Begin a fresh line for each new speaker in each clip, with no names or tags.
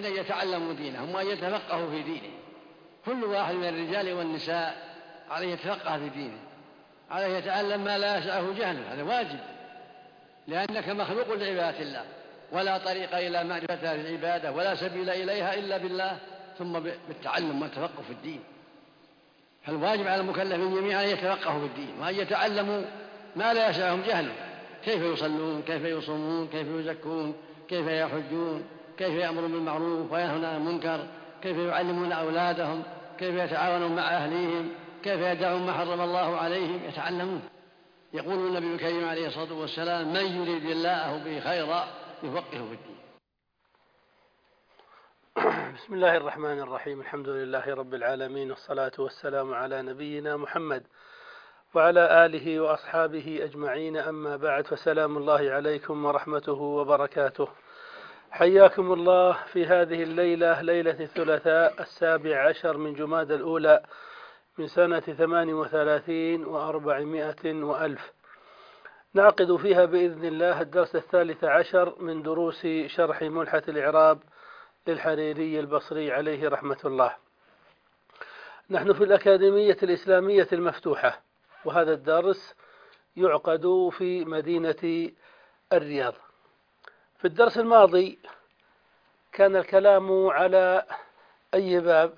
المسلمين أن يتعلموا دينهم وأن يتفقهوا في دينه. كل واحد من الرجال والنساء عليه يتفقه في دينه، عليه يتعلم ما لا يسعه جهله، هذا واجب، لأنك مخلوق لعبادة الله، ولا طريق إلى معرفة هذه العبادة ولا سبيل إليها إلا بالله ثم بالتعلم والتفقه في الدين. فالواجب على المكلفين جميعا أن يتفقهوا في الدين وأن يتعلموا ما لا يسعهم جهله، كيف يصلون، كيف يصومون، كيف يزكون، كيف يحجون، كيف يأمرون بالمعروف وينهون عن المنكر، كيف يعلمون أولادهم، كيف يتعاونون مع أهليهم، كيف يدعون ما حرم الله عليهم، يتعلمون. يقول النبي الكريم عليه الصلاة والسلام: من يريد الله به خيرا يفقهه في الدين.
بسم الله الرحمن الرحيم. الحمد لله رب العالمين، والصلاة والسلام على نبينا محمد وعلى آله وأصحابه أجمعين، أما بعد، فسلام الله عليكم ورحمته وبركاته. حياكم الله في هذه الليلة، ليلة الثلاثاء 17 من جماد الأولى من سنة 38 و400 وألف. نعقد فيها بإذن الله الدرس 13 من دروس شرح ملحة الإعراب للحريري البصري عليه رحمة الله. نحن في الأكاديمية الإسلامية المفتوحة، وهذا الدرس يعقد في مدينة الرياض. في الدرس الماضي كان الكلام على أي باب؟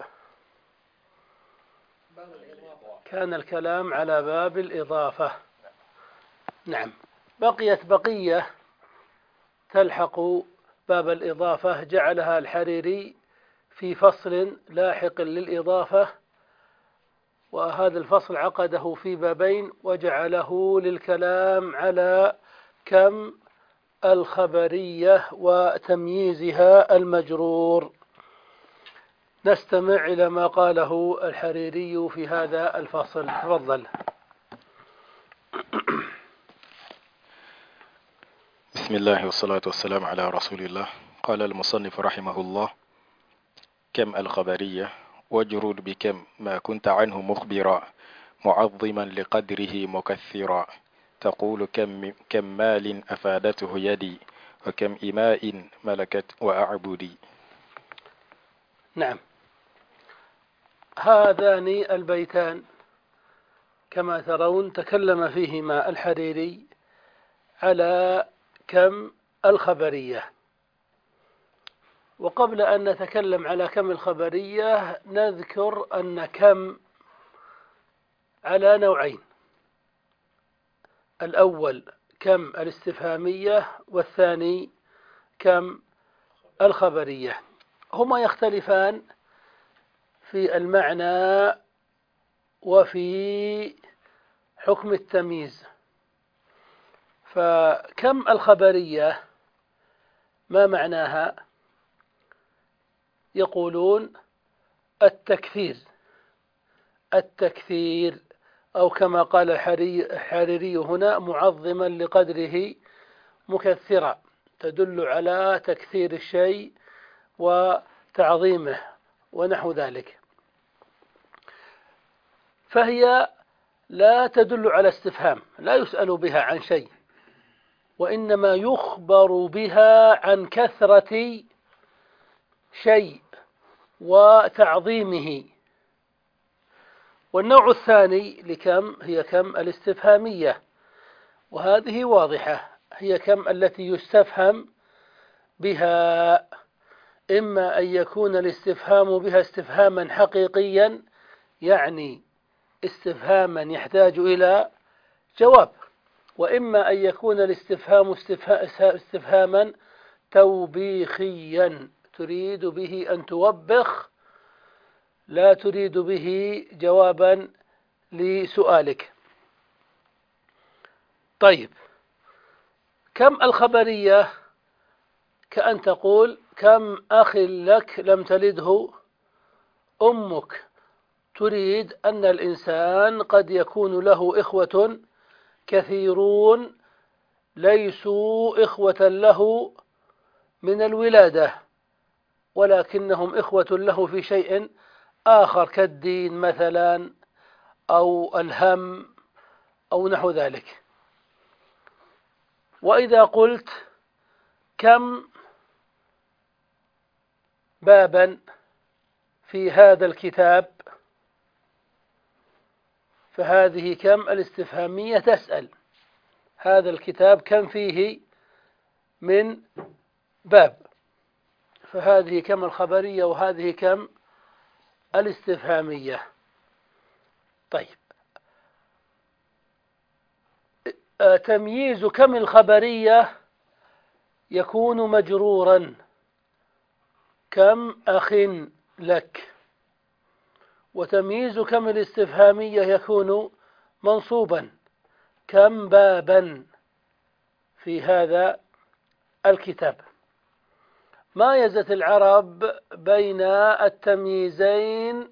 كان الكلام على باب الإضافة. نعم، بقيت بقية تلحق باب الإضافة، جعلها الحريري في فصل لاحق للإضافة، وهذا الفصل عقده في بابين وجعله للكلام على كم الخبرية وتمييزها المجرور. نستمع إلى ما قاله الحريري في هذا الفصل. تفضل.
بسم الله والصلاة والسلام على رسول الله. قال المصنف رحمه الله: كم الخبرية، واجرر بكم ما كنت عنه مخبرا، معظما لقدره مكثرا. تقول كم مال أفادته يدي، وكم إماء ملكت وأعبدي.
نعم، هذان البيتان كما ترون تكلم فيهما الحريري على كم الخبرية. وقبل أن نتكلم على كم الخبرية نذكر أن كم على نوعين: الأول كم الاستفهامية، والثاني كم الخبرية. هما يختلفان في المعنى وفي حكم التمييز. فكم الخبرية ما معناها؟ يقولون التكثير، أو كما قال الحريري هنا: معظما لقدره مكثرا، تدل على تكثير الشيء وتعظيمه ونحو ذلك. فهي لا تدل على استفهام، لا يسأل بها عن شيء، وإنما يخبر بها عن كثرة شيء وتعظيمه. والنوع الثاني لكم هي كم الاستفهامية، وهذه واضحة، هي كم التي يستفهم بها، إما أن يكون الاستفهام بها استفهاما حقيقيا، يعني استفهاما يحتاج إلى جواب، وإما أن يكون الاستفهام استفهاما توبيخيا، تريد به أن توبخ، لا تريد به جوابا لسؤالك. طيب، كم الخبرية كأن تقول: كم أخ لك لم تلده أمك، تريد أن الإنسان قد يكون له إخوة كثيرون ليسوا إخوة له من الولادة، ولكنهم إخوة له في شيء آخر كالدين مثلا، أو الهم، أو نحو ذلك. وإذا قلت كم بابا في هذا الكتاب، فهذه كم الاستفهامية تسأل هذا الكتاب كم فيه من باب، فهذه كم الخبرية وهذه كم الاستفهامية. طيب، تمييز كم الخبرية يكون مجرورا، كم أخ لك، وتمييز كم الاستفهامية يكون منصوبا، كم بابا في هذا الكتاب. مايزت العرب بين التمييزين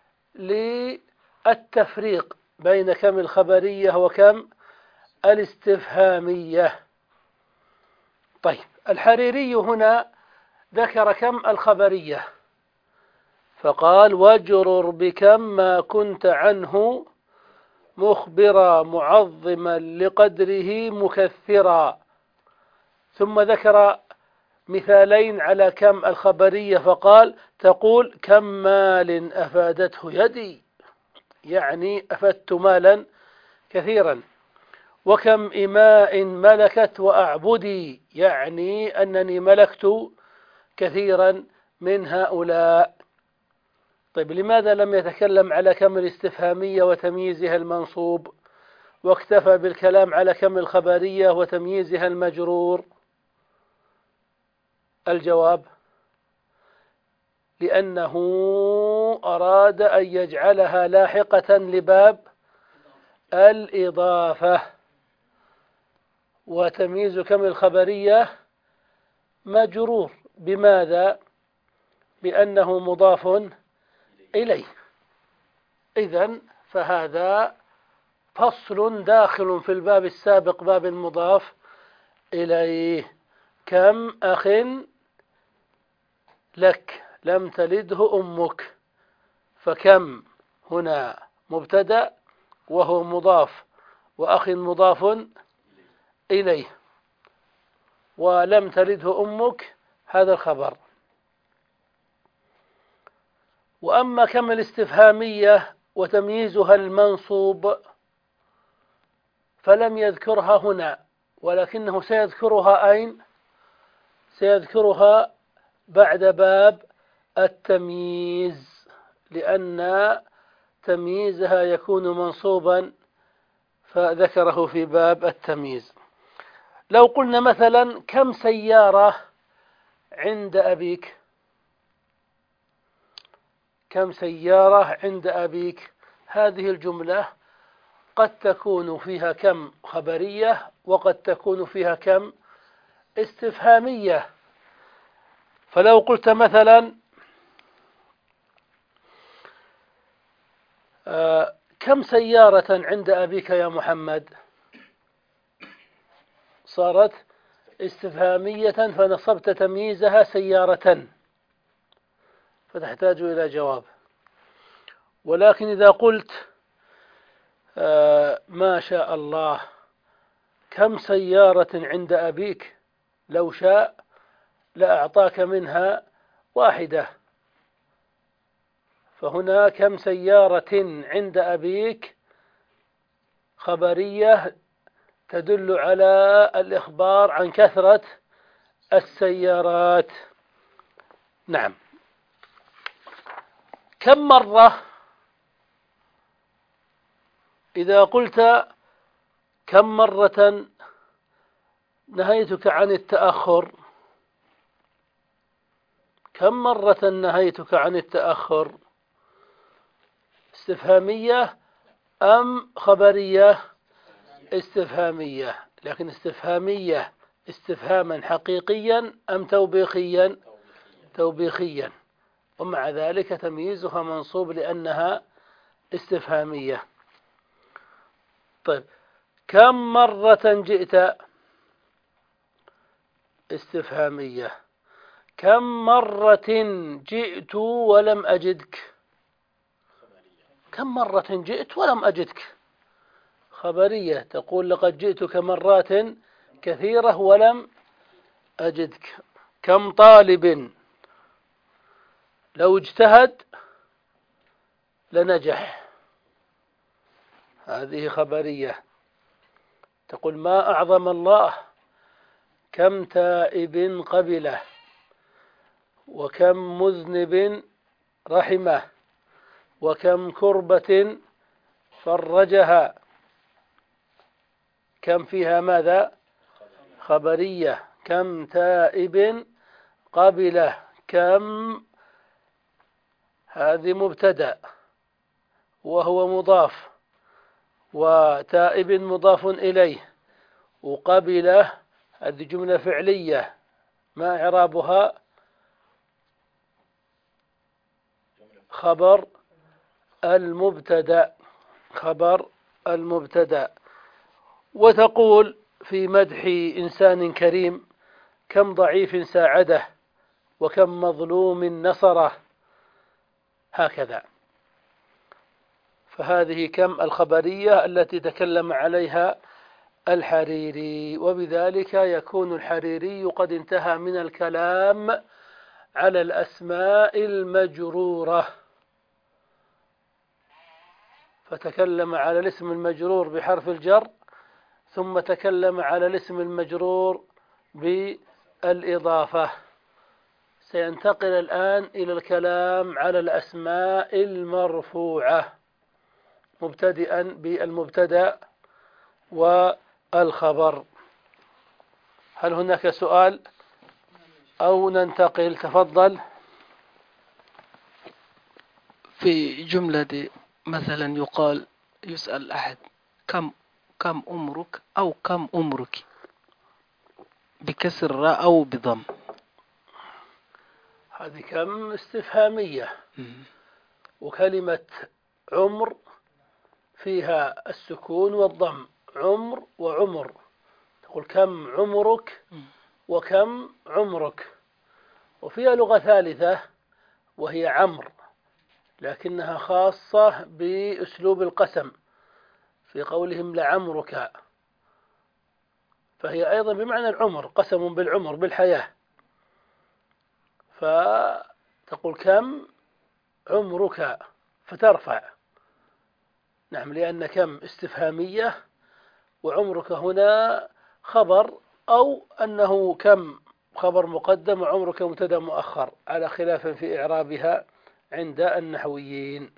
للتفريق بين كم الخبرية وكم الاستفهامية. طيب، الحريري هنا ذكر كم الخبرية فقال: واجرر بكم ما كنت عنه مخبرا معظما لقدره مكثرا. ثم ذكر مثالين على كم الخبرية فقال: تقول كم مال أفادته يدي، يعني أفدت مالا كثيرا، وكم إماء ملكت وأعبدي، يعني أنني ملكت كثيرا من هؤلاء. طيب، لماذا لم يتكلم على كم الاستفهامية وتمييزها المنصوب واكتفى بالكلام على كم الخبرية وتمييزها المجرور؟ الجواب: لأنه أراد أن يجعلها لاحقة لباب الإضافة، وتمييز كم الخبرية مجرور بماذا؟ بأنه مضاف إليه. إذن فهذا فصل داخل في الباب السابق، باب المضاف إليه. كم أخ لك لم تلده أمك، فكم هنا مبتدأ وهو مضاف، وأخ مضاف إليه، ولم تلده أمك هذا الخبر. وأما كم الاستفهامية وتمييزها المنصوب فلم يذكرها هنا، ولكنه سيذكرها أين؟ سيذكرها بعد باب التمييز، لأن تمييزها يكون منصوبا، فذكره في باب التمييز. لو قلنا مثلا: كم سيارة عند أبيك؟ كم سيارة عند أبيك؟ هذه الجملة قد تكون فيها كم خبرية وقد تكون فيها كم استفهامية. فلو قلت مثلا: كم سيارة عند أبيك يا محمد؟ صارت استفهامية فنصبت تمييزها سيارة، فتحتاج إلى جواب. ولكن إذا قلت: ما شاء الله كم سيارة عند أبيك، لو شاء لأعطاك منها واحدة، فهنا كم سيارة عند أبيك خبرية تدل على الإخبار عن كثرة السيارات. نعم. كم مرة؟ إذا قلت: كم مرة نهيتك عن التأخر؟ كم مرة نهيتك عن التأخر؟ استفهامية أم خبرية؟ استفهامية، لكن استفهامية استفهاما حقيقيا أم توبيخيا؟ توبيخيا، ومع ذلك تمييزها منصوب لأنها استفهامية. طيب، كم مرة جئت؟ استفهامية. كم مرة جئت ولم أجدك؟ كم مرة جئت ولم أجدك؟ خبرية، تقول لقد جئتك مرات كثيرة ولم أجدك. كم طالب لو اجتهد لنجح. هذه خبرية. تقول ما أعظم الله، كم تائب قبله، وكم مذنب رحمه، وكم كربة فرجها. كم فيها ماذا؟ خبرية. كم تائب قبله، كم هذه مبتدأ وهو مضاف، وتائب مضاف إليه، وقبله هذه جملة فعلية. ما إعرابها؟ خبر المبتدأ. خبر المبتدأ. وتقول في مدح إنسان كريم: كم ضعيف ساعده، وكم مظلوم نصره. هكذا. فهذه كم الخبرية التي تكلم عليها الحريري، وبذلك يكون الحريري قد انتهى من الكلام على الأسماء المجرورة. فتكلم على الاسم المجرور بحرف الجر، ثم تكلم على الاسم المجرور بالإضافة. سينتقل الآن إلى الكلام على الأسماء المرفوعة، مبتدئا بالمبتدأ والخبر. هل هناك سؤال أو ننتقل؟ تفضل.
في جملة دي مثلا يقال، يسأل أحد: كم عمرك أو كم عمرك، بكسر راء أو بضم.
هذه كم استفهامية. وكلمة عمر فيها السكون والضم، عمر وعمر. تقول كم عمرك وكم عمرك. وفيها لغة ثالثة وهي عمر، لكنها خاصة بأسلوب القسم في قولهم لعمرك، فهي أيضا بمعنى العمر، قسم بالعمر بالحياة. فتقول كم عمرك فترفع. نعم، لأن كم استفهامية، وعمرك هنا خبر، أو أنه كم خبر مقدم وعمرك مبتدأ مؤخر، على خلاف في إعرابها عند النحويين.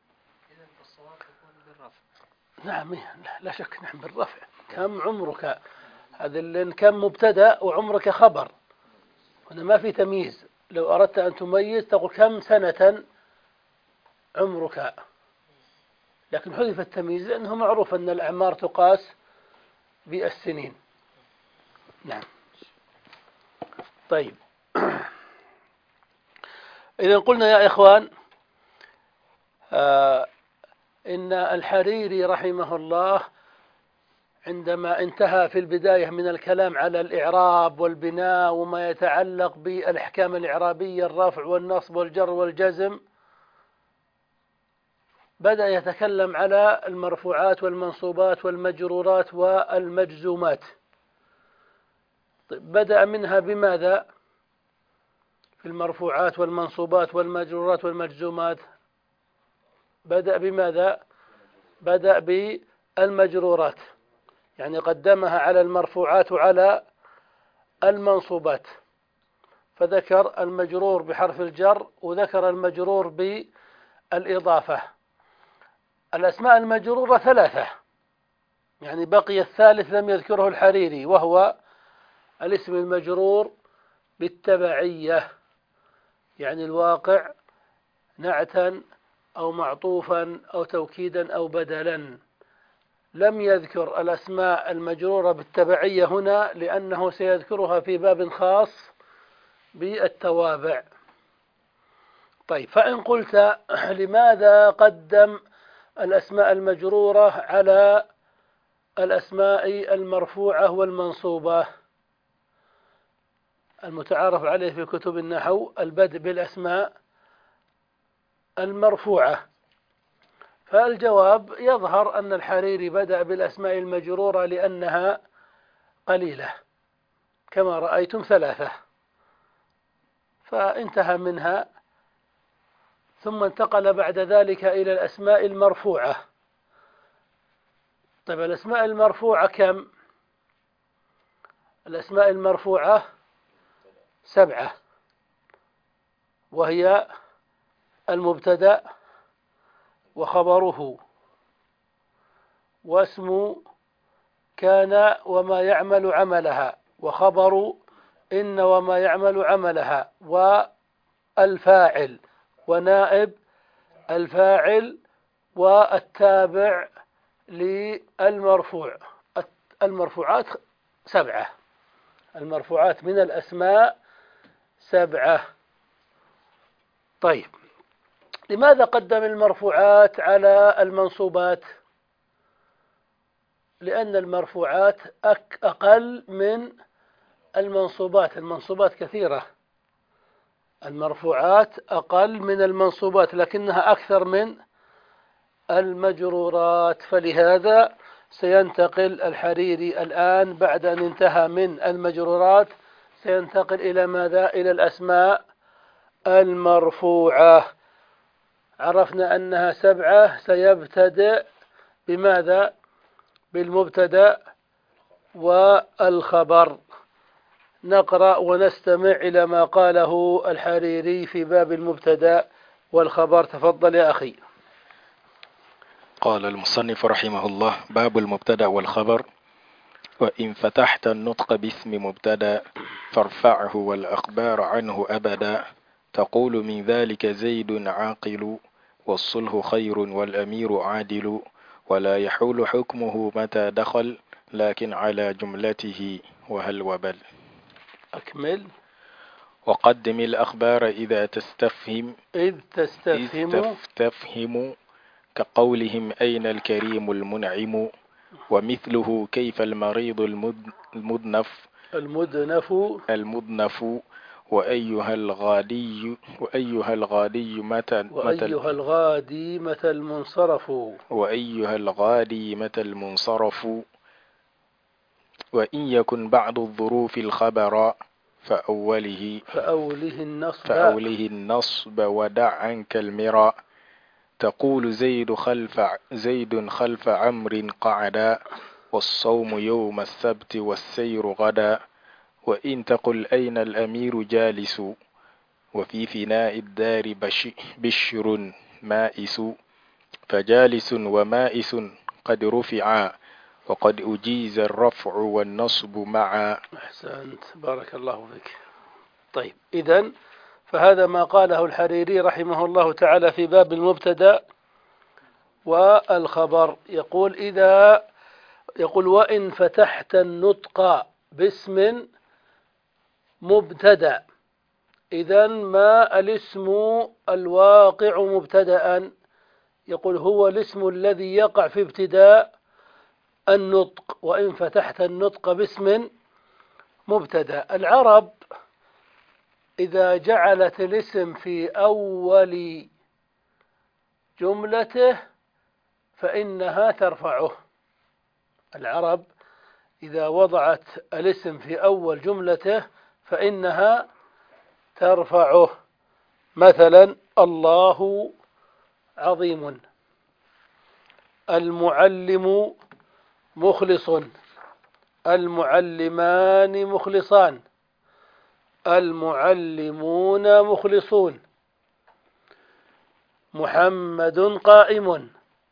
نعم لا شك، نعم بالرفع. كم عمرك، هذا كم مبتدأ وعمرك خبر، هنا ما في تمييز. لو أردت أن تميز تقول كم سنة عمرك، لكن حذف التمييز لأنه معروف أن الأعمار تقاس بالسنين. نعم. طيب. إذا قلنا يا إخوان إن الحريري رحمه الله عندما انتهى في البداية من الكلام على الإعراب والبناء وما يتعلق بالأحكام الإعرابية، الرفع والنصب والجر والجزم، بدأ يتكلم على المرفوعات والمنصوبات والمجرورات والمجزومات. طيب، بدأ منها بماذا؟ في المرفوعات والمنصوبات والمجرورات والمجزومات بدأ بماذا؟ بدأ بالمجرورات، يعني قدمها على المرفوعات وعلى المنصوبات، فذكر المجرور بحرف الجر وذكر المجرور بالإضافة. الأسماء المجرورة ثلاثة، يعني بقي الثالث لم يذكره الحريري، وهو الاسم المجرور بالتبعية، يعني الواقع نعتا أو معطوفا أو توكيدا أو بدلا. لم يذكر الأسماء المجرورة بالتبعية هنا لأنه سيذكرها في باب خاص بالتوابع. طيب، فإن قلت لماذا قدم الأسماء المجرورة على الأسماء المرفوعة والمنصوبة؟ المتعارف عليه في كتب النحو البدء بالأسماء المرفوعة. فالجواب يظهر أن الحريري بدأ بالأسماء المجرورة لأنها قليلة، كما رأيتم ثلاثة، فانتهى منها ثم انتقل بعد ذلك إلى الأسماء المرفوعة. طيب الأسماء المرفوعة كم؟ الأسماء المرفوعة 7، وهي المبتدأ وخبره، واسم كان وما يعمل عملها، وخبر إن وما يعمل عملها، والفاعل ونائب الفاعل والتابع للمرفوع. المرفوعات 7، المرفوعات من الأسماء 7. طيب لماذا قدم المرفوعات على المنصوبات؟ لأن المرفوعات أقل من المنصوبات. المنصوبات كثيرة، المرفوعات أقل من المنصوبات لكنها أكثر من المجرورات. فلهذا سينتقل الحريري الآن بعد أن انتهى من المجرورات سينتقل إلى ماذا؟ إلى الأسماء المرفوعة. عرفنا أنها 7، سيبتدئ بماذا؟ بالمبتدأ والخبر. نقرأ ونستمع إلى ما قاله الحريري في باب المبتدأ والخبر. تفضل يا أخي.
قال المصنف رحمه الله: باب المبتدأ والخبر. وإن فتحت النطق باسم مبتدأ فارفعه والأخبار عنه أبدا، تقول من ذلك زيد عاقل والصلح خير والأمير عادل، ولا يحول حكمه متى دخل لكن على جملته وهل وبل.
أكمل.
وقدم الأخبار إذ تستفهم كقولهم أين الكريم المنعم، ومثله كيف المريض المدنف وأيها الغادي متى المنصرف. وإن يكن بعض الظروف الخبر فأوله النصب ودع عنك المراء، تقول زيد خلف عمر قعدا، والصوم يوم السبت والسير غدا. وإن تقل أين الأمير جالس، وفي فناء الدار بشر مائس، فجالس ومائس قد رفعا، وقد أجيز الرفع والنصب معا.
أحسنت، بارك الله فيك. طيب إذن فهذا ما قاله الحريري رحمه الله تعالى في باب المبتدأ والخبر. يقول وإن فتحت النطق باسم مبتدأ، إذن ما الاسم الواقع مبتدأ؟ يقول هو الاسم الذي يقع في ابتداء النطق. وإن فتحت النطق باسم مبتدأ، العرب إذا جعلت الاسم في أول جملته فإنها ترفعه. العرب إذا وضعت الاسم في أول جملته فإنها ترفعه. مثلا الله عظيم، المعلم مخلص، المعلمان مخلصان، المعلمون مخلصون، محمد قائم.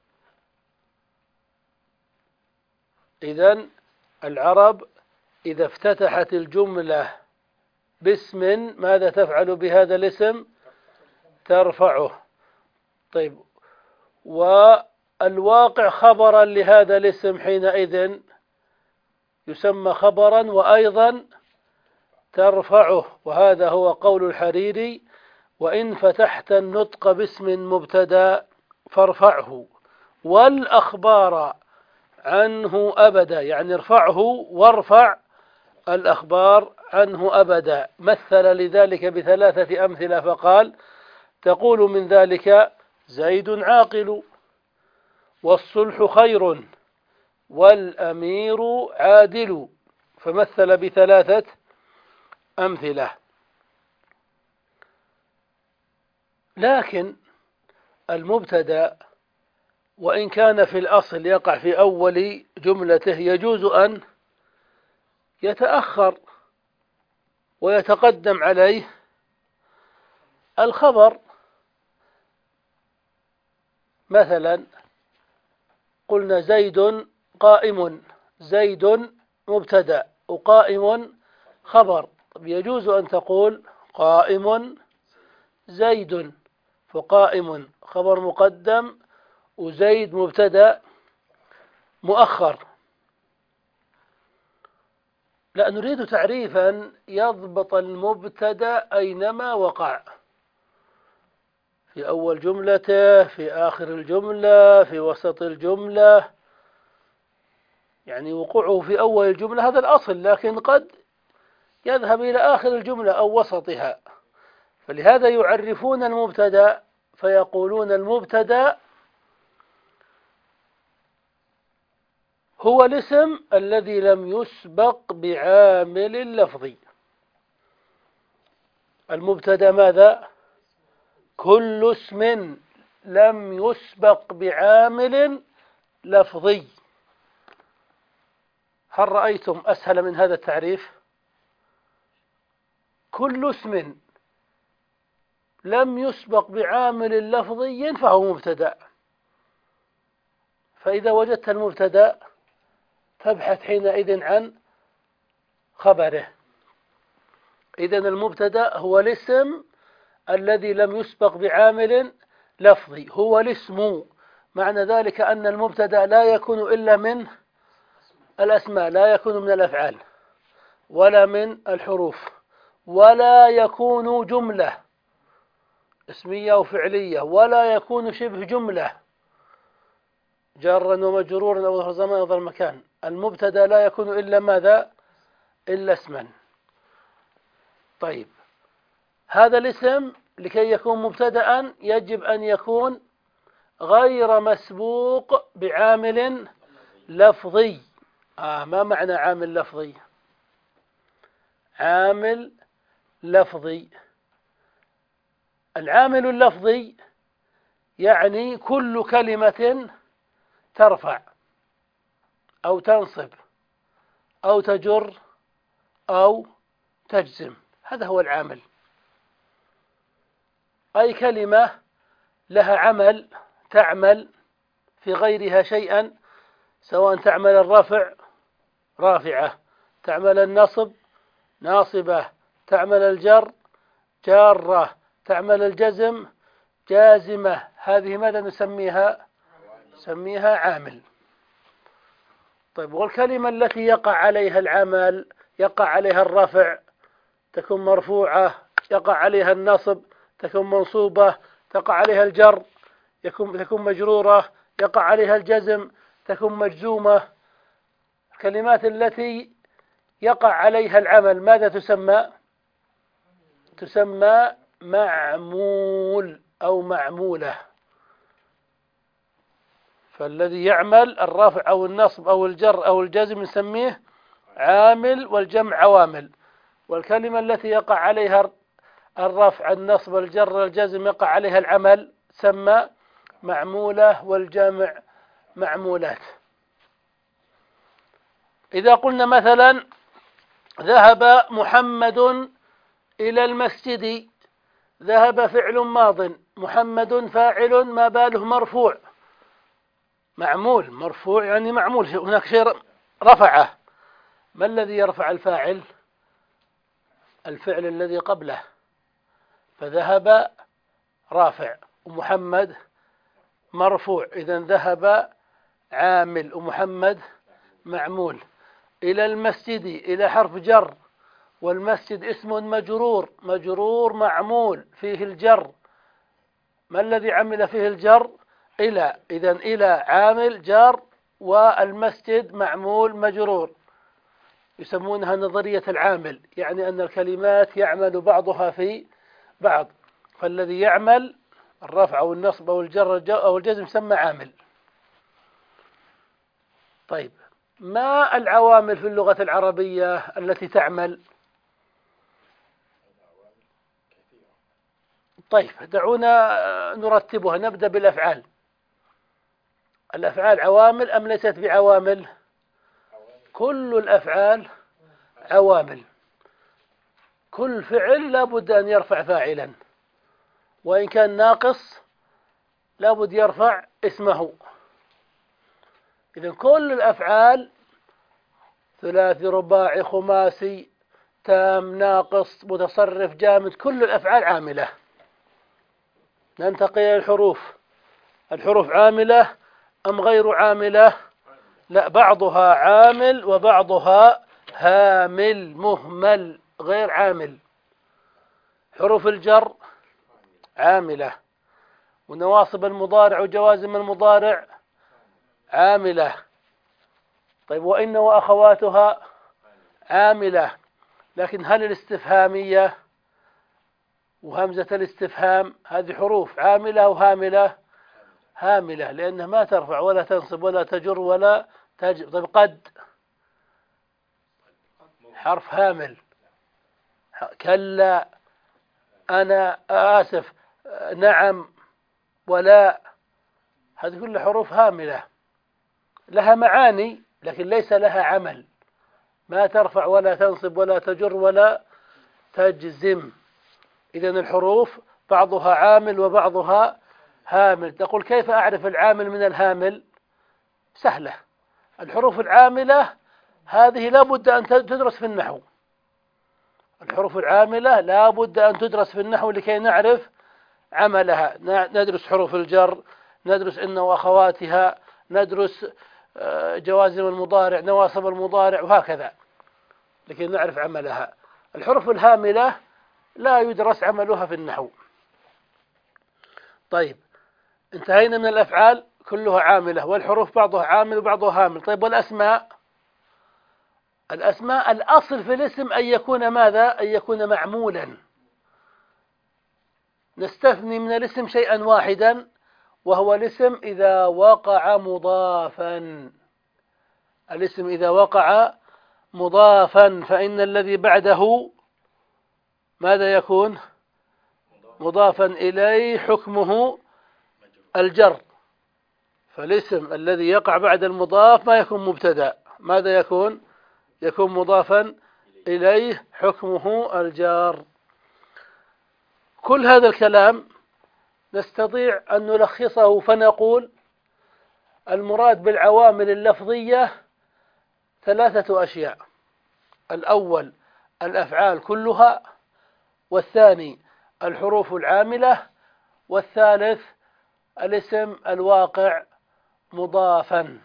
إذن العرب إذا افتتحت الجملة باسم ماذا تفعل بهذا الاسم؟ ترفعه. طيب والواقع خبرا لهذا الاسم حينئذ يسمى خبرا وأيضا ترفعه. وهذا هو قول الحريري: وإن فتحت النطق باسم مبتدأ فارفعه والأخبار عنه أبدا، يعني ارفعه وارفع الأخبار عنه أبدا. مثل لذلك ب3 أمثلة فقال: تقول من ذلك زيد عاقل، والصلح خير، والأمير عادل. فمثل ب3 أمثلة. لكن المبتدأ وإن كان في الأصل يقع في أول جملته يجوز أن يتأخر ويتقدم عليه الخبر. مثلا قلنا زيد قائم، زيد مبتدأ وقائم خبر، طب يجوز أن تقول قائم زيد، فقائم خبر مقدم وزيد مبتدأ مؤخر. لا، نريد تعريفا يضبط المبتدأ أينما وقع، في أول جملته، في آخر الجملة، في وسط الجملة، يعني وقوعه في أول الجملة هذا الأصل، لكن قد يذهب إلى آخر الجملة أو وسطها، فلهذا يعرفون المبتدأ فيقولون المبتدأ هو الاسم الذي لم يسبق بعامل لفظي. المبتدأ ماذا؟ كل اسم لم يسبق بعامل لفظي. هل رأيتم أسهل من هذا التعريف؟ كل اسم لم يسبق بعامل لفظي فهو مبتدأ. فإذا وجدت المبتدأ تبحث حينئذ عن خبره. إذن المبتدأ هو الاسم الذي لم يسبق بعامل لفظي، هو الاسم. معنى ذلك أن المبتدأ لا يكون إلا من الأسماء، لا يكون من الأفعال ولا من الحروف، ولا يكون جملة اسمية أو فعلية، ولا يكون شبه جملة جارا ومجرورا أو ظرف زمان أو ظرف مكان. المبتدأ لا يكون إلا ماذا؟ إلا اسما. طيب، هذا الاسم لكي يكون مبتدأ يجب أن يكون غير مسبوق بعامل لفظي. ما معنى عامل لفظي؟ عامل لفظي، العامل اللفظي يعني كل كلمة ترفع أو تنصب أو تجر أو تجزم، هذا هو العامل. أي كلمة لها عمل تعمل في غيرها شيئا، سواء تعمل الرفع رافعة، تعمل النصب ناصبة، تعمل الجر جارة، تعمل الجزم جازمة، هذه ماذا نسميها؟ نسميها عامل. طيب، والكلمة التي يقع عليها العمل، يقع عليها الرفع تكون مرفوعة، يقع عليها النصب تكون منصوبة، تقع عليها الجر تكون مجرورة، يقع عليها الجزم تكون مجزومة. الكلمات التي يقع عليها العمل ماذا تسمى؟ تسمى معمول أو معمولة. فالذي يعمل الرفع أو النصب أو الجر أو الجزم نسميه عامل، والجمع عوامل. والكلمة التي يقع عليها الرفع النصب الجر الجزم يقع عليها العمل تسمى معمولة، والجمع معمولات. إذا قلنا مثلا ذهب محمد إلى المسجد، ذهب فعل ماض، محمد فاعل، ما باله مرفوع، معمول مرفوع يعني معمول، هناك شيء رفعه. ما الذي يرفع الفاعل؟ الفعل الذي قبله، فذهب رافع ومحمد مرفوع، إذن ذهب عامل ومحمد معمول. إلى المسجد، إلى حرف جر، والمسجد اسم مجرور، مجرور معمول فيه الجر، ما الذي عمل فيه الجر؟ إلى، إذن إلى عامل جر، والمسجد معمول مجرور. يسمونها نظرية العامل، يعني أن الكلمات يعمل بعضها في بعض، فالذي يعمل الرفع أو النصب أو الجر أو الجزم يسمى عامل. طيب، ما العوامل في اللغة العربية التي تعمل؟ طيب دعونا نرتبها. نبدأ بالأفعال. الأفعال عوامل أم ليست بعوامل؟ كل الأفعال عوامل. كل فعل لابد أن يرفع فاعلا، وإن كان ناقص لابد يرفع اسمه. إذن كل الأفعال ثلاثي رباعي خماسي تام ناقص متصرف جامد، كل الأفعال عاملة. ننتقل إلى الحروف. الحروف عاملة أم غير عاملة؟ لا، بعضها عامل وبعضها هامل مهمل غير عامل. حروف الجر عاملة، ونواصب المضارع وجوازم المضارع عاملة. طيب وإن وأخواتها عاملة، لكن هل الاستفهامية وهمزة الاستفهام هذه حروف عاملة أو هاملة؟ هاملة، لأنها ما ترفع ولا تنصب ولا تجر ولا تجر. طيب قد حرف هامل. كلا، أنا آسف، نعم، ولا، هذه كل حروف هاملة لها معاني لكن ليس لها عمل، ما ترفع ولا تنصب ولا تجر ولا تجزم. إذن الحروف بعضها عامل وبعضها هامل. تقول كيف أعرف العامل من الهامل؟ سهلة. الحروف العاملة هذه لا بد أن تدرس في النحو. الحروف العاملة لا بد أن تدرس في النحو لكي نعرف عملها. ندرس حروف الجر، ندرس إن وأخواتها، ندرس جوازم المضارع، نواصب المضارع، وهكذا لكي نعرف عملها. الحروف الهاملة لا يدرس عملها في النحو. طيب انتهينا من الأفعال كلها عاملة، والحروف بعضها عامل وبعضها هامل. طيب والأسماء؟ الأسماء الأصل في الاسم أن يكون ماذا؟ أن يكون معمولا. نستثني من الاسم شيئا واحدا، وهو الاسم إذا وقع مضافا. الاسم إذا وقع مضافا فإن الذي بعده ماذا يكون؟ مضافا إليه، حكمه الجر. فالاسم الذي يقع بعد المضاف ما يكون مبتدأ، ماذا يكون؟ يكون مضافا إليه، حكمه الجار. كل هذا الكلام نستطيع أن نلخصه فنقول المراد بالعوامل اللفظية ثلاثة أشياء: الأول الأفعال كلها، والثاني الحروف العاملة، والثالث الاسم الواقع مضافا.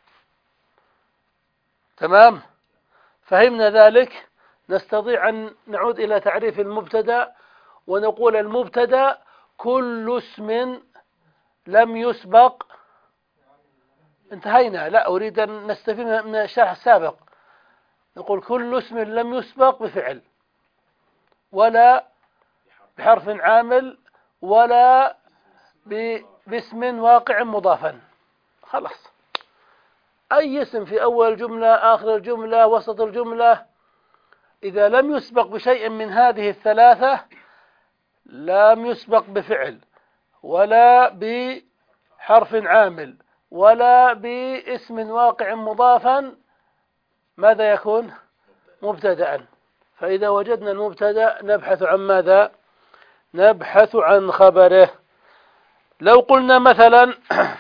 تمام؟ فهمنا ذلك. نستطيع أن نعود إلى تعريف المبتدأ ونقول المبتدأ كل اسم لم يسبق. انتهينا. لا، أريد أن نستفيد من الشرح السابق. نقول كل اسم لم يسبق بفعل ولا بحرف عامل ولا باسم واقع مضافا. خلاص، أي اسم في أول الجملة، آخر الجملة، وسط الجملة، إذا لم يسبق بشيء من هذه الثلاثة، لم يسبق بفعل ولا بحرف عامل ولا باسم واقع مضافا، ماذا يكون؟ مبتدأ. فإذا وجدنا المبتدأ نبحث عن ماذا؟ نبحث عن خبره. لو قلنا مثلا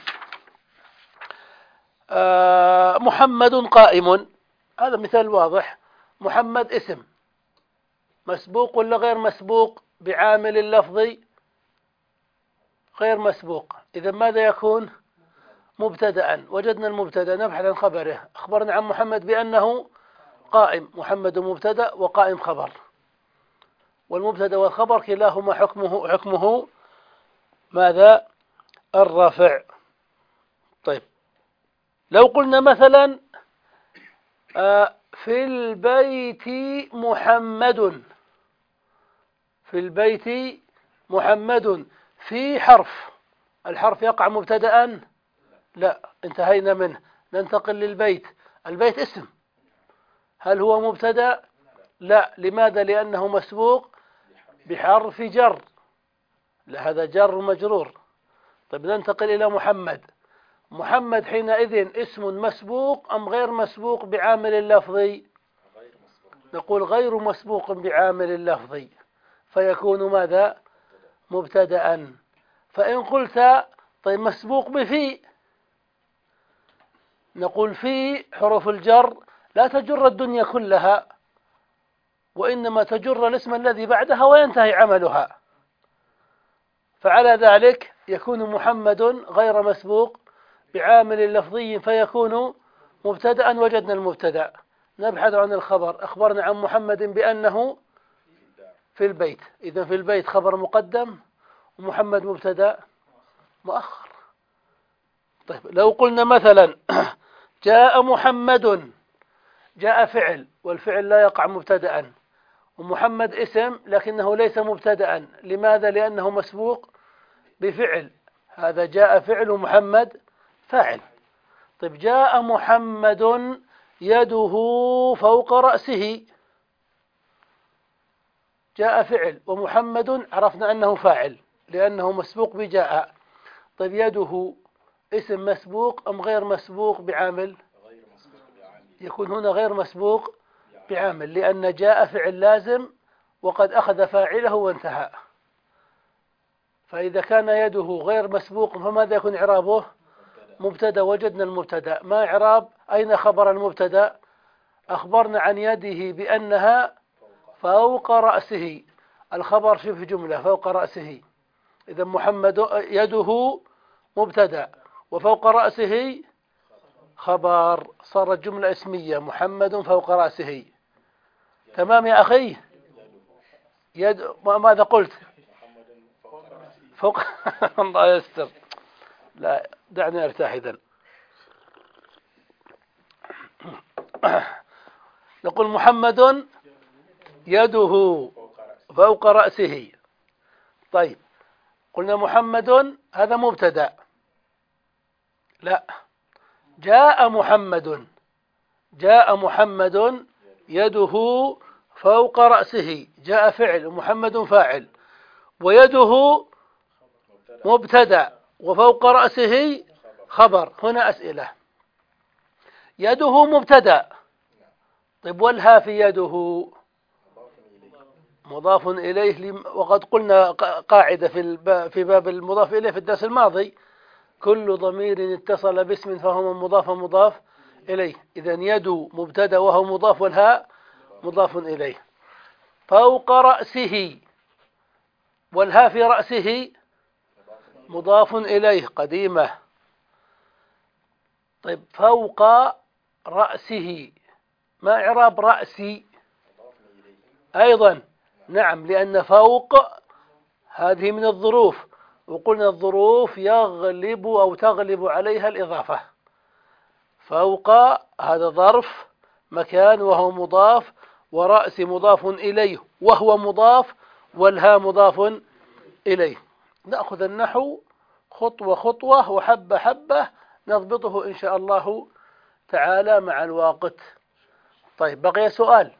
محمد قائم، هذا مثال واضح. محمد اسم مسبوق ولا غير مسبوق بعامل اللفظي؟ غير مسبوق. إذا ماذا يكون؟ مبتدأ. وجدنا المبتدأ نبحث عن خبره. أخبرنا عن محمد بأنه قائم. محمد مبتدأ وقائم خبر، والمبتدأ والخبر كلاهما حكمه ماذا؟ الرفع. طيب لو قلنا مثلا في البيت محمد، في البيت محمد، في حرف، الحرف يقع مبتدأ؟ لا، انتهينا منه. ننتقل للبيت. البيت اسم، هل هو مبتدأ؟ لا. لماذا؟ لأنه مسبوق بحرف جر. لا، هذا جار ومجرور. طيب ننتقل إلى محمد. محمد حينئذ اسم مسبوق أم غير مسبوق بعامل لفظي؟ نقول غير مسبوق بعامل لفظي، فيكون ماذا؟ مبتدأ. فإن قلت طيب مسبوق بفي، نقول في حروف الجر لا تجر الدنيا كلها، وإنما تجر الاسم الذي بعدها وينتهي عملها. فعلى ذلك يكون محمد غير مسبوق بعامل لفظي فيكون مبتدأ. وجدنا المبتدأ، نبحث عن الخبر. أخبرنا عن محمد بأنه في البيت، إذن في البيت خبر مقدم ومحمد مبتدأ مؤخر. طيب لو قلنا مثلا جاء محمد، جاء فعل والفعل لا يقع مبتدأ، ومحمد اسم لكنه ليس مبتدأ. لماذا؟ لأنه مسبوق بفعل. هذا جاء فعل ومحمد فاعل. طيب جاء محمد يده فوق رأسه، جاء فعل ومحمد عرفنا أنه فاعل لأنه مسبوق بجاء. طيب يده اسم مسبوق أم غير مسبوق بعامل؟ يكون هنا غير مسبوق بعامل، لأن جاء فعل لازم وقد أخذ فاعله وانتهى. فإذا كان يده غير مسبوق فماذا يكون إعرابه؟ مبتدأ. وجدنا المبتدأ. ما إعراب؟ أين خبر المبتدأ؟ أخبرنا عن يده بأنها فوق رأسه، الخبر شبه جملة فوق رأسه. إذا محمد يده مبتدأ وفوق رأسه خبر، صارت جملة اسمية محمد فوق رأسه. تمام يا أخي؟ ماذا قلت؟ فوق الله يستر. لا، دعني أرتاح إذن. نقول محمد يده فوق رأسه. طيب قلنا محمد هذا مبتدأ. لا، جاء محمد، جاء محمد يده فوق رأسه، جاء فعل ومحمد فاعل ويده مبتدأ وفوق رأسه خبر. هنا أسئلة. يده مبتدأ، طيب والها في يده مضاف إليه، وقد قلنا قاعدة في باب المضاف إليه في الدرس الماضي: كل ضمير اتصل باسم فهو مضاف إليه. إذن يد مبتدأ وهو مضاف والهاء مضاف إليه. فوق رأسه والهاء في رأسه مضاف إليه قديمة. طيب فوق رأسه ما إعراب رأسي؟ أيضا نعم، لأن فوق هذه من الظروف، وقلنا الظروف يغلب أو تغلب عليها الإضافة. فوق هذا ظرف مكان وهو مضاف، ورأس مضاف إليه وهو مضاف، والها مضاف إليه. نأخذ النحو خطوة خطوة وحبة حبة نضبطه إن شاء الله تعالى مع الوقت. طيب بقي سؤال: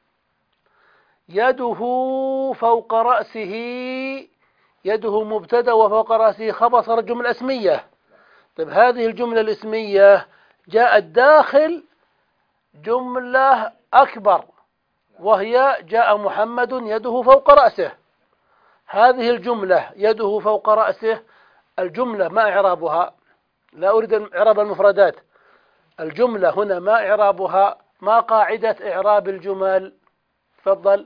يده فوق رأسه، يده مبتدأ وفوق رأسه خبر، صارت جملة اسمية. طيب هذه الجملة الاسمية جاءت داخل جملة أكبر، وهي جاء محمد يده فوق رأسه. هذه الجملة يده فوق رأسه، الجملة ما إعرابها؟ لا أريد إعراب المفردات، الجملة هنا ما إعرابها؟ ما قاعدة إعراب الجمل؟ تفضل.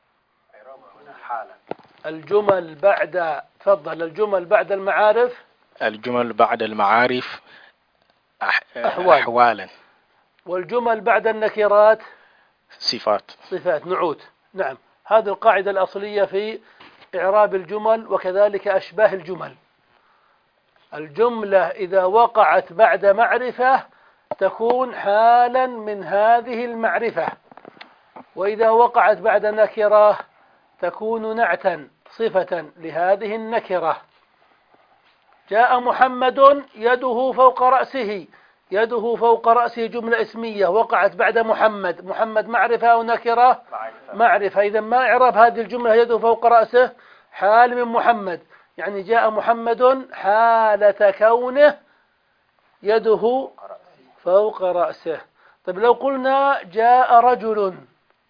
الجمل بعد، تفضل، الجمل بعد المعارف.
الجمل بعد المعارف أحوالا.
والجمل بعد النكرات
صفات.
نعوت. نعم، هذه القاعدة الأصلية في إعراب الجمل، وكذلك أشباه الجمل. الجملة إذا وقعت بعد معرفة تكون حالا من هذه المعرفة، وإذا وقعت بعد نكرة تكون نعتا صفة لهذه النكرة. جاء محمد يده فوق رأسه، يده فوق رأسه جملة اسمية وقعت بعد محمد. محمد معرفة أو نكرة؟ معرفة. إذا ما إعراب هذه الجملة يده فوق رأسه؟ حال من محمد. يعني جاء محمد حالة كونه يده فوق رأسه. طيب لو قلنا جاء رجل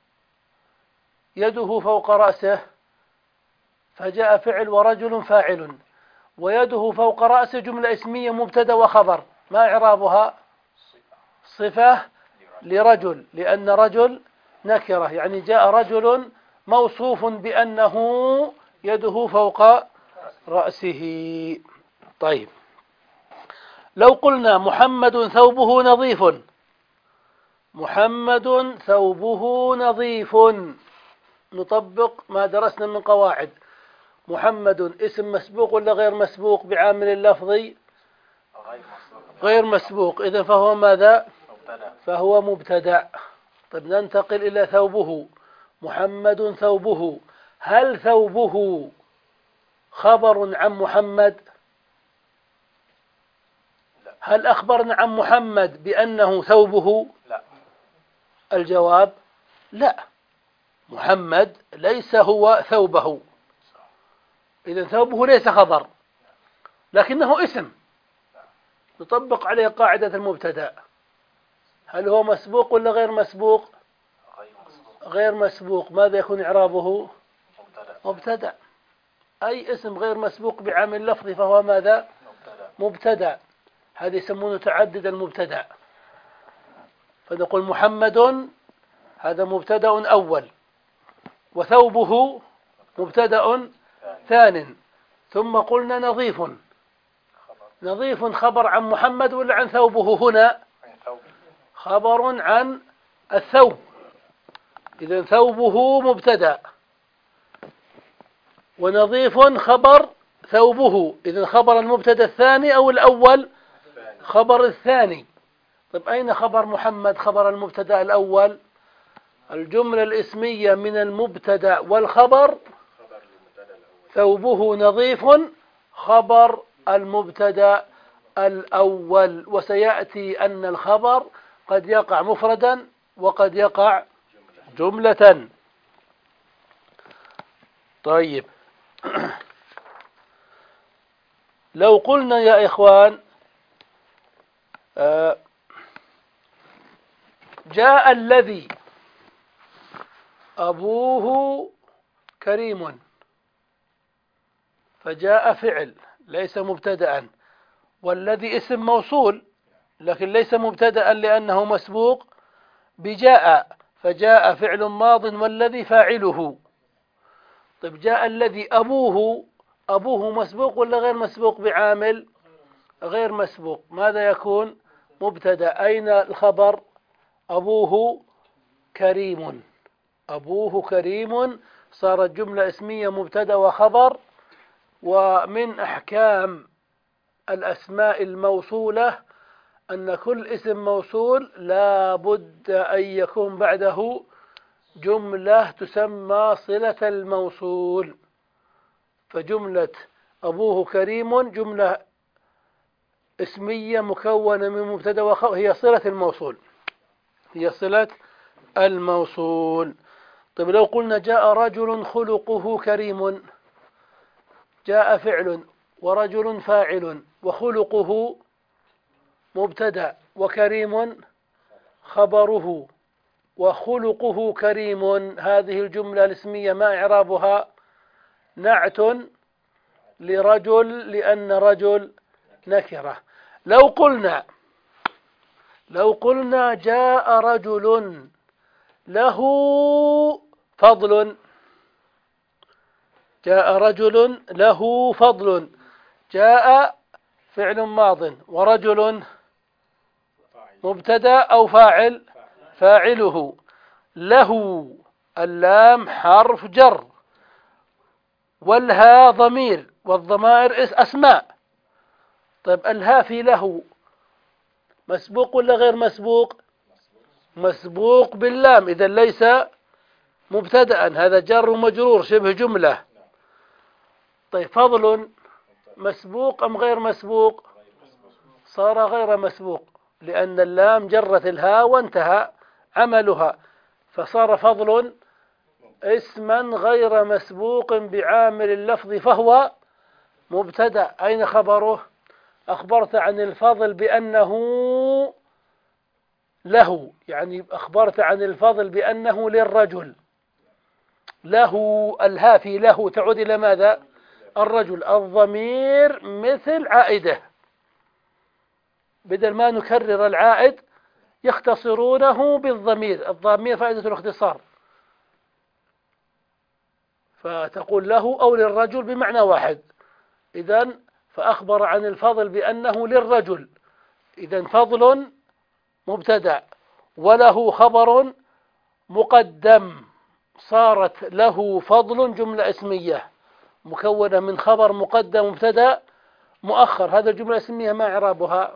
يده فوق رأسه، فجاء فعل ورجل فاعل، ويده فوق رأسه جملة اسمية مبتدأ وخبر، ما إعرابها؟ صفة لرجل، لأن رجل نكرة، يعني جاء رجل موصوف بأنه يده فوق رأسه. طيب لو قلنا محمد ثوبه نظيف، محمد ثوبه نظيف، نطبق ما درسنا من قواعد. محمد اسم مسبوق ولا غير مسبوق بعامل اللفظي؟ غير مسبوق، إذن فهو ماذا؟ فهو مبتدأ. طيب ننتقل إلى ثوبه. محمد ثوبه، هل ثوبه خبر عن محمد؟ هل أخبرنا عن محمد بأنه ثوبه؟
لا.
الجواب لا، محمد ليس هو ثوبه، إذن ثوبه ليس خبر لكنه اسم نطبق عليه قاعدة المبتدأ. هل هو مسبوق ولا غير مسبوق؟ غير مسبوق، ماذا يكون إعرابه؟ مبتدأ. أي اسم غير مسبوق بعامل لفظي فهو ماذا؟ مبتدأ. هذا يسمونه تعدد المبتدأ. فنقول محمد هذا مبتدأ أول، وثوبه مبتدأ ثان، ثم قلنا نظيف. نظيف خبر عن محمد ولا عن ثوبه؟ هنا خبر عن الثوب، إذن ثوبه مبتدأ، ونظيف خبر ثوبه، إذن خبر المبتدأ الثاني أو الأول؟ خبر الثاني. طيب أين خبر محمد خبر المبتدأ الأول؟ الجملة الاسمية من المبتدأ والخبر ثوبه نظيف خبر المبتدأ الأول، وسيأتي أن الخبر قد يقع مفردا وقد يقع جملة. طيب لو قلنا يا إخوان جاء الذي أبوه كريم، فجاء فعل ليس مبتدأ، والذي اسم موصول لكن ليس مبتدأ لأنه مسبوق بجاء، فجاء فعل ماض والذي فاعله. طيب جاء الذي أبوه مسبوق ولا غير مسبوق بعامل؟ غير مسبوق، ماذا يكون؟ مبتدأ. أين الخبر؟ أبوه كريم. أبوه كريم صارت جملة اسمية مبتدأ وخبر. ومن أحكام الأسماء الموصولة أن كل اسم موصول لا بد أن يكون بعده جملة تسمى صلة الموصول. فجملة أبوه كريم جملة اسمية مكونة من مبتدأ وخبر، هي صلة الموصول، هي صلة الموصول. طيب لو قلنا جاء رجل خلقه كريم، جاء فعل ورجل فاعل وخلقه مبتدأ وكريم خبره، وخلقه كريم هذه الجملة الاسمية ما إعرابها؟ نعت لرجل لأن رجل نكرة. لو قلنا جاء رجل له فضل، جاء رجل له فضل، جاء فعل ماض ورجل مبتدأ أو فاعل؟ فاعله. له اللام حرف جر، والها ضمير، والضمائر أسماء. طيب الها في له مسبوق ولا غير مسبوق؟ مسبوق باللام، إذا ليس مبتدأ، هذا جر ومجرور شبه جملة. طيب فضل مسبوق أم غير مسبوق؟ صار غير مسبوق لأن اللام جرت الهاء وانتهى عملها، فصار فضل اسما غير مسبوق بعامل اللفظ فهو مبتدأ، أين خبره؟ أخبرت عن الفضل بأنه له، يعني أخبرت عن الفضل بأنه للرجل. له، الها في له تعود إلى ماذا؟ الرجل. الضمير مثل عائده، بدل ما نكرر العائد يختصرونه بالضمير. الضمير فائدة الاختصار، فتقول له أو للرجل بمعنى واحد. إذن فأخبر عن الفضل بأنه للرجل، إذن فضل مبتدأ وله خبر مقدم، صارت له فضل جملة اسمية مكونة من خبر مقدم مبتدأ مؤخر. هذا الجملة اسمية ما إعرابها؟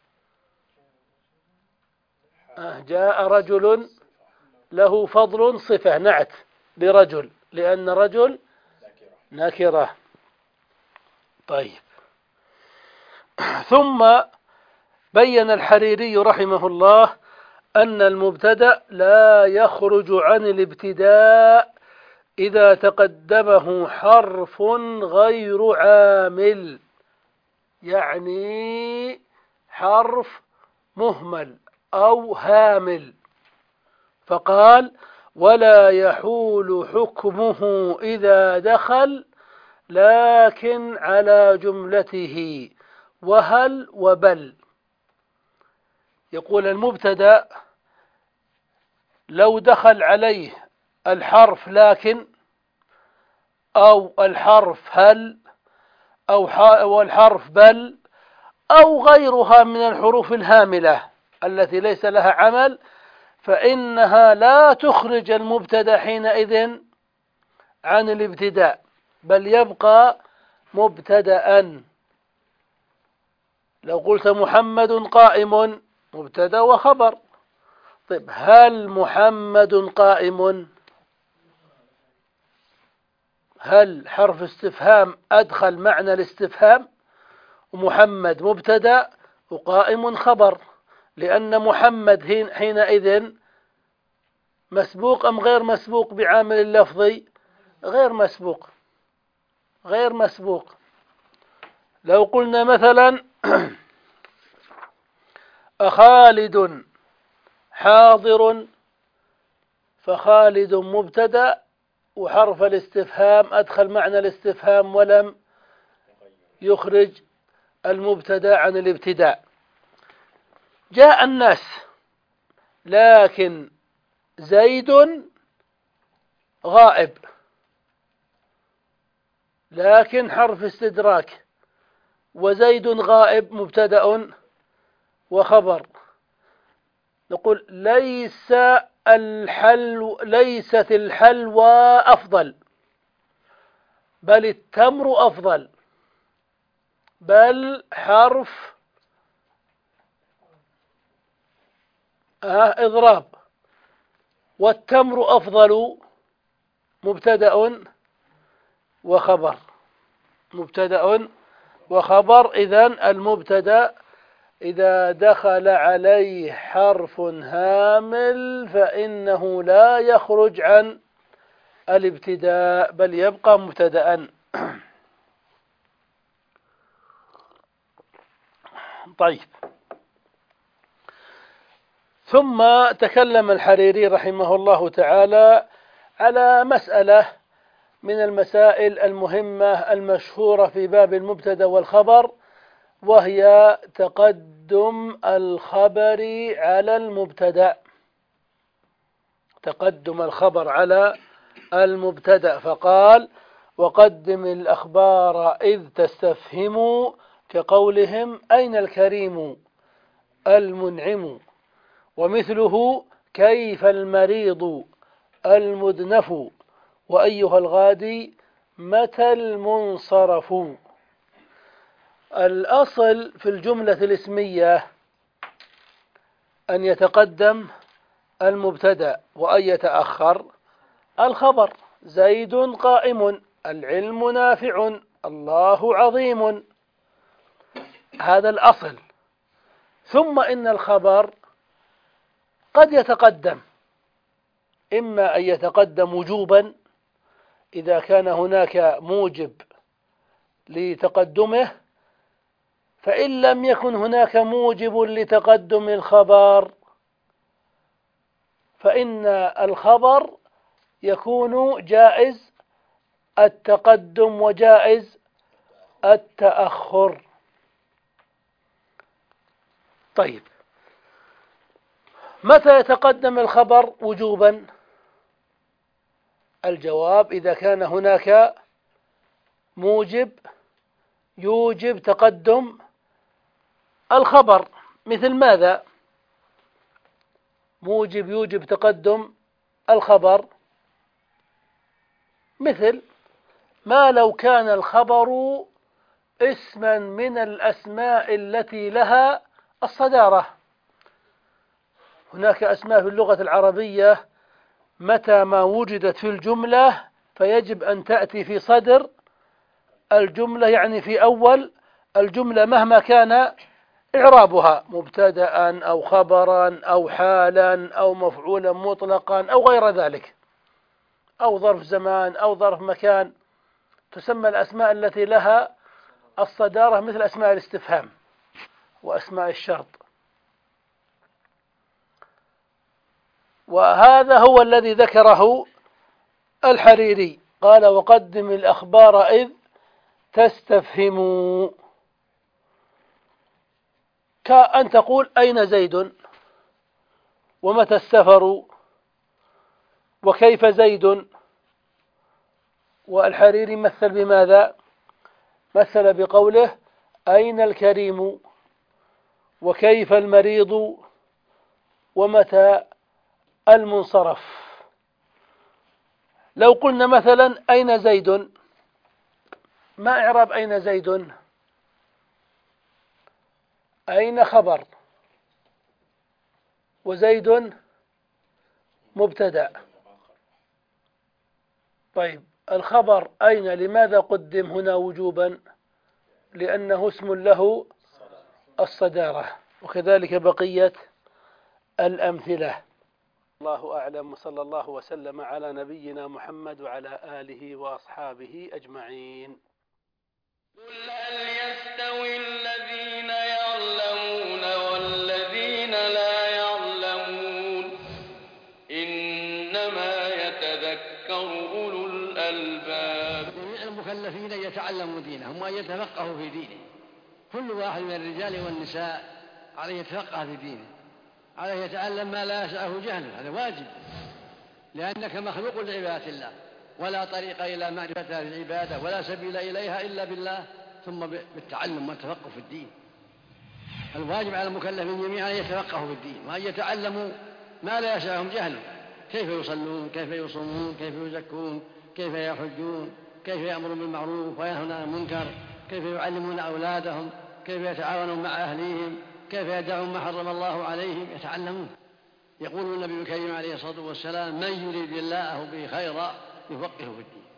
جاء رجل له فضل صفة نعت لرجل، لأن رجل نكرة. طيب، ثم بين الحريري رحمه الله أن المبتدأ لا يخرج عن الابتداء إذا تقدمه حرف غير عامل، يعني حرف مهمل أو هامل. فقال: ولا يحول حكمه إذا دخل لكن على جملته وهل وبل. يقول المبتدأ لو دخل عليه الحرف لكن أو الحرف هل أو الحرف بل أو غيرها من الحروف الهاملة التي ليس لها عمل، فإنها لا تخرج المبتدأ حينئذ عن الابتداء، بل يبقى مبتدأ. لو قلت محمد قائم، مبتدأ وخبر. طيب، هل محمد قائم؟ هل حرف استفهام أدخل معنى الاستفهام، ومحمد مبتدأ وقائم خبر، لأن محمد حينئذ مسبوق أم غير مسبوق بعامل اللفظي؟ غير مسبوق، غير مسبوق. لو قلنا مثلا أخالد حاضر، فخالد مبتدأ وحرف الاستفهام أدخل معنى الاستفهام ولم يخرج المبتدأ عن الابتداء. جاء الناس لكن زيد غائب، لكن حرف استدراك، وزيد غائب مبتدأ وخبر. نقول ليست الحلوى أفضل، بل التمر أفضل، بل حرف إضراب، والتمر أفضل مبتدأ وخبر، مبتدأ وخبر. إذن المبتدأ إذا دخل عليه حرف هامل فإنه لا يخرج عن الابتداء بل يبقى مبتدأ. طيب، ثم تكلم الحريري رحمه الله تعالى على مسألة من المسائل المهمة المشهورة في باب المبتدأ والخبر، وهي تقدم الخبر على المبتدأ، تقدم الخبر على المبتدأ. فقال: وقدم الأخبار إذ تستفهم، كقولهم أين الكريم المنعم، ومثله كيف المريض المدنف، وأيها الغادي متى المنصرف. الأصل في الجملة الاسمية أن يتقدم المبتدأ وأن يتأخر الخبر. زيد قائم، العلم نافع، الله عظيم، هذا الأصل. ثم إن الخبر قد يتقدم، إما أن يتقدم وجوبا إذا كان هناك موجب لتقدمه، فإن لم يكن هناك موجب لتقدم الخبر فإن الخبر يكون جائز التقدم وجائز التأخر. طيب، متى يتقدم الخبر وجوبا؟ الجواب: إذا كان هناك موجب يوجب تقدم الخبر. مثل ماذا؟ موجب يوجب تقدم الخبر، مثل ما لو كان الخبر اسما من الأسماء التي لها الصدارة. هناك أسماء في اللغة العربية متى ما وجدت في الجملة فيجب أن تأتي في صدر الجملة، يعني في أول الجملة مهما كان إعرابها، مبتدأ أو خبرا أو حالا أو مفعولا مطلقا أو غير ذلك، أو ظرف زمان أو ظرف مكان. تسمى الأسماء التي لها الصدارة مثل أسماء الاستفهام وأسماء الشرط. وهذا هو الذي ذكره الحريري، قال: وقدم الأخبار إذ تستفهم. كأن تقول: أين زيد؟ ومتى السفر؟ وكيف زيد؟ والحريري مثل بماذا؟ مثل بقوله: أين الكريم؟ وكيف المريض؟ ومتى المنصرف؟ لو قلنا مثلا: أين زيد؟ ما إعراب أين زيد؟ أين خبر، وزيد مبتدأ. طيب، الخبر أين لماذا قدم هنا وجوبا؟ لأنه اسم له الصدارة، وكذلك بقية الأمثلة. الله أعلم، وصلى الله وسلم على نبينا محمد وعلى آله وأصحابه أجمعين.
قل هل يستوي الذين يعلمون والذين لا يعلمون إنما يتذكر أولو الألباب.
جميع المكلفين يتعلموا دينهم وأن يتفقهوا في دينه. كل واحد من الرجال والنساء عليه يتفقه في دينه، عليه يتعلم ما لا يسعه جهله، هذا واجب، لأنك مخلوق لعبادة الله، ولا طريق إلى معرفة هذه العبادة ولا سبيل إليها إلا بالله، ثم بالتعلم والتفقه في الدين. الواجب على المكلفين جميعا أن يتفقهوا في الدين وأن يتعلموا ما لا يسعهم جهله، كيف يصلون، كيف يصومون، كيف يزكون، كيف يحجون، كيف يأمرون بالمعروف وينهون عن المنكر، كيف يعلمون أولادهم، كيف يتعاونون مع أهليهم، كيف يدعون ما حرم الله عليهم، يتعلمون. يقول النبي الكريم عليه الصلاة والسلام: من يريد الله به خيرا يفقهه في الدين.